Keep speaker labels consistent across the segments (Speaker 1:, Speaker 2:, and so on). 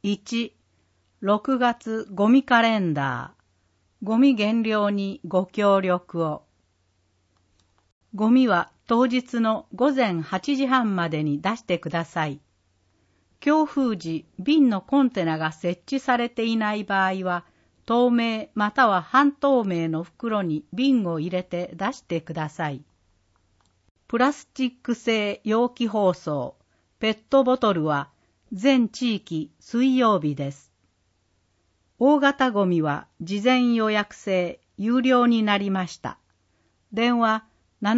Speaker 1: 1、6月ゴミカレンダー。ゴミ減量にご協力を。ゴミは当日の午前8時半までに出してください。強風時、瓶のコンテナが設置されていない場合は、透明または半透明の袋に瓶を入れて出してください。プラスチック製容器包装、ペットボトルは全地域水曜日です。大型ゴミは事前予約制有料になりました。電話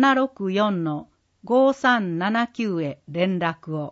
Speaker 1: 764-5379へ連絡を。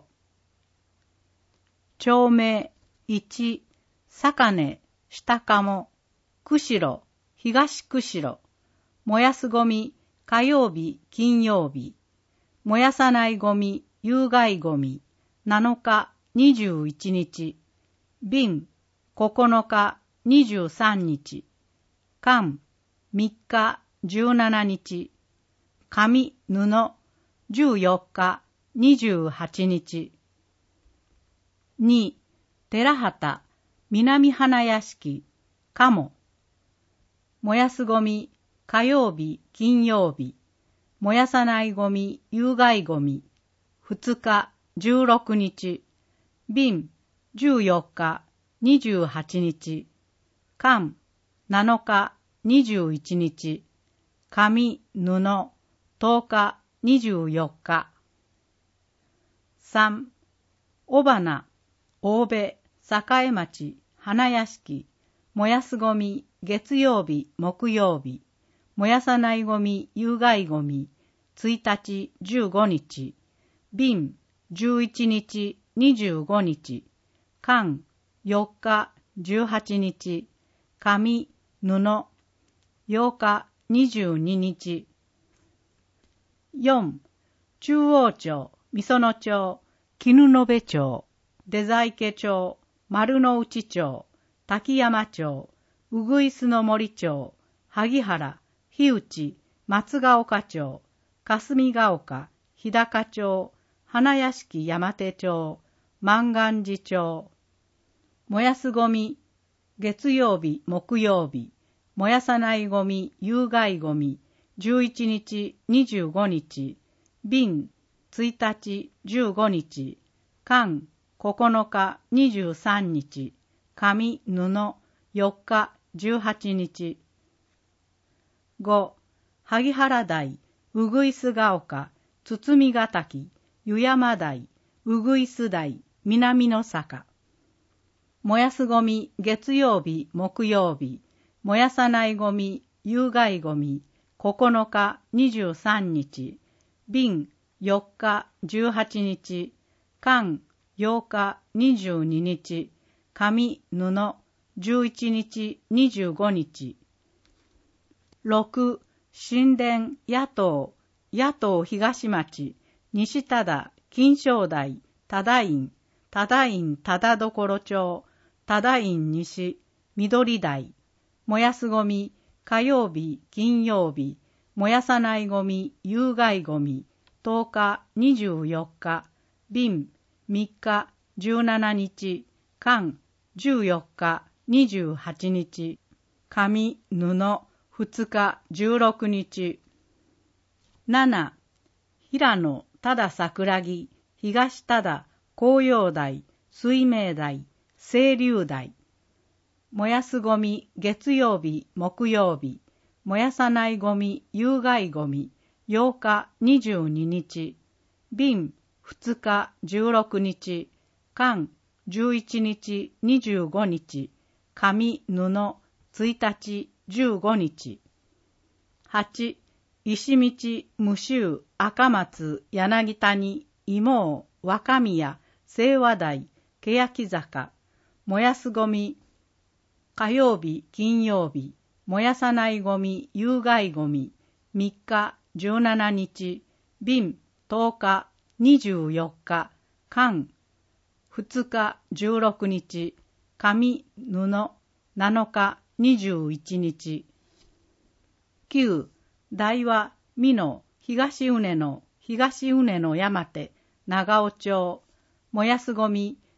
Speaker 1: 町名1、坂根、下鴨、釧路、東釧路。燃やすゴミ、火曜日、金曜日。燃やさないゴミ、有害ゴミ。7日、21日。瓶、9日、23日。缶、3日、17日。紙、布、14日、28日。2、寺畑、南花屋敷、鴨。燃やすゴミ、火曜日、金曜日。燃やさないゴミ、有害ゴミ。2日、16日。瓶、14日、28日。缶、7日、21日。紙、布、10日、24日。3、尾花、大部、栄町、花屋敷。燃やすゴミ、月曜日、木曜日。燃やさないゴミ、有害ゴミ。1日、15日。瓶、11日、25日。缶、4日、18日。紙、布、8日、22日。4、中央町、御園町、絹延町、出沢池町、丸の内町、滝山町、うぐいすの森町、萩原、日内、松ヶ丘町、霞ヶ丘、日高町、花屋敷山手町、万願寺町。燃やすゴミ、月曜日、木曜日。燃やさないゴミ、有害ゴミ、11日、25日。瓶、1日、15日。缶、9日、23日。紙、布、4日、18日。5、萩原台、うぐいすが丘、堤ヶ滝、湯山台、うぐいす台、南の坂。燃やすゴミ、月曜日、木曜日。燃やさないゴミ、有害ゴミ、9日、23日。瓶、4日、18日。缶、8日、22日。紙、布、11日、25日。6、神殿、野党東町、西忠、金正台、忠院、忠所町、忠院西、緑台。燃やすゴミ、火曜日、金曜日。燃やさないゴミ、有害ゴミ、10日、24日。瓶、3日、17日。缶、14日、28日。紙、布、2日、16日。7、平野、忠桜木、東忠、紅葉台、水明台、清流台。燃やすゴミ、月曜日、木曜日。燃やさないゴミ、有害ゴミ、8日、22日。瓶、2日、16日。缶、11日、25日。紙、布、1日、15日。8、石道、無臭、赤松、柳谷、芋生、若宮、清和台、欅坂。燃やすゴミ、火曜日、金曜日。燃やさないゴミ、有害ゴミ、3日、17日。瓶、10日、24日。缶、2日、16日。紙、布、7日、21日。9、大和、美濃、東畝の山手、長尾町。燃やすゴミ、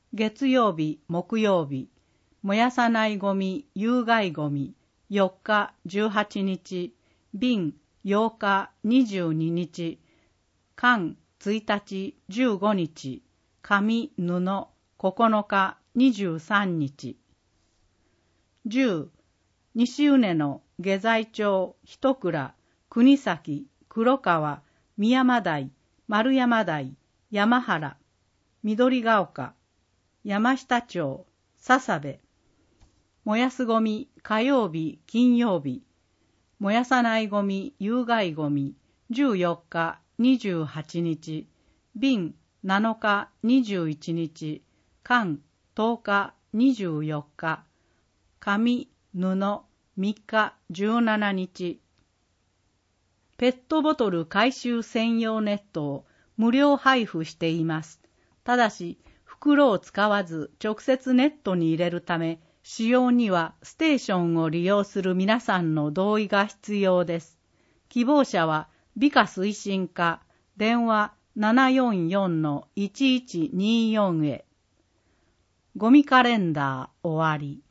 Speaker 1: 月曜日、木曜日、燃やさないゴミ、有害ゴミ、4日、18日、便、8日、22日、間、1日、15日、紙、布、9日、23日。10、西宇根の下在町、一倉、国崎、黒川、三山台、丸山台、山原、緑ヶ丘、山下町、笹部。燃やすゴミ、火曜日、金曜日。燃やさないゴミ、有害ゴミ、14日、28日。便、7日、21日。間、10日、24日。紙、布、3日、17日。ペットボトル回収専用ネットを無料配布しています。ただし、袋を使わず直接ネットに入れるため、使用にはステーションを利用する皆さんの同意が必要です。希望者は美化推進課、電話 744-1124 へ。ゴミカレンダー終わり。